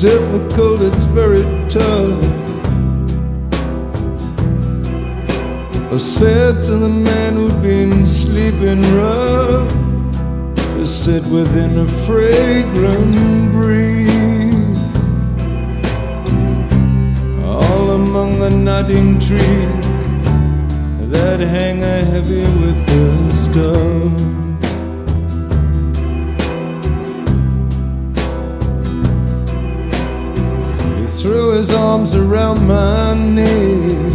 difficult, it's very tough. I said to the man who'd been sleeping rough to sit within a fragrant breeze, all among the nodding trees that hang heavy with the stuff. He threw his arms around my neck,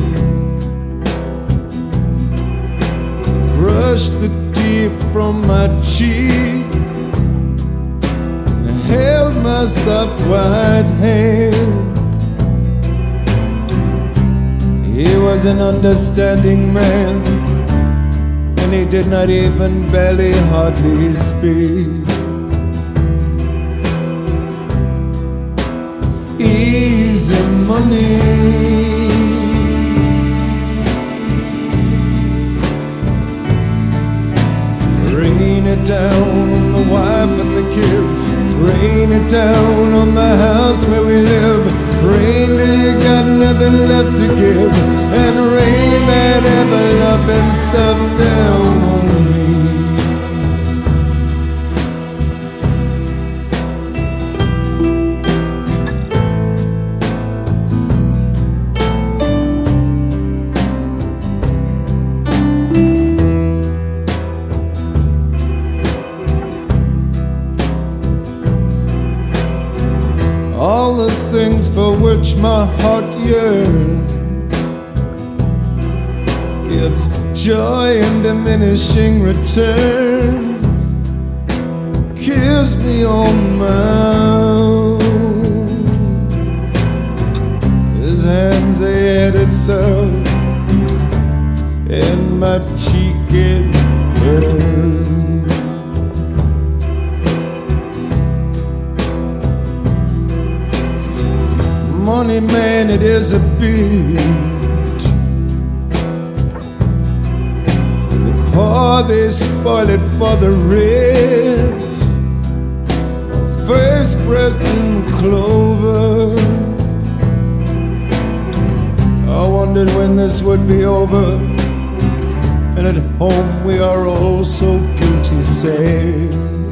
brushed the tear from my cheek, and held my soft white hand. He was an understanding man, and he did not even barely hardly speak. Easy money, rain it down on the wife and the kids, rain it down on the house where we live, rain till you got nothing left to give, and rain that ever-loving stuff down on me. All the things for which my heart yearns gives joy in diminishing returns, kiss me on my own. His hands, they had itself in my cheek, it burned. Money, man, it is a bitch. The poor, they spoil it for the rich. First breath in clover, I wondered when this would be over, and at home we are all so guilty, say.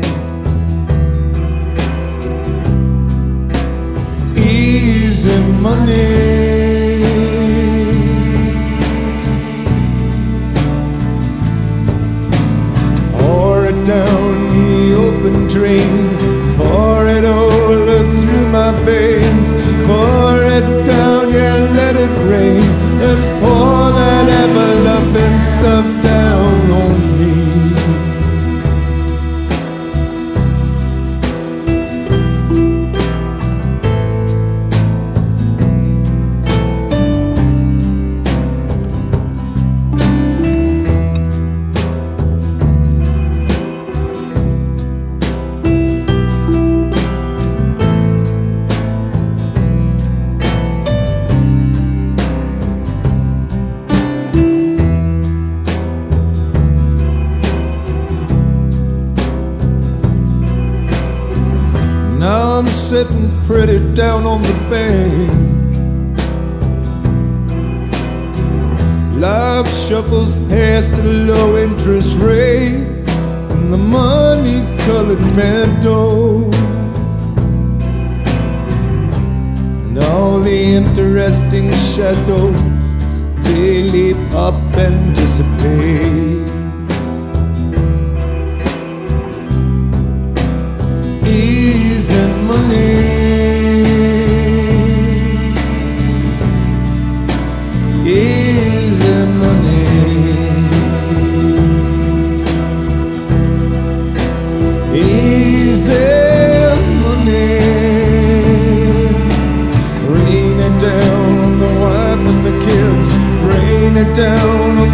Easy money, pour it down the open drain, pour it all through my veins, pour it down, yeah, let it rain, and pour that ever-loving stuff down on me. Now I'm sitting pretty down on the bank. Life shuffles past at a low interest rate in the money-colored meadows, and all the interesting shadows, they leap up and dissipate. Easy money, easy money, easy money. Rain it down on the wife and the kids, rain it down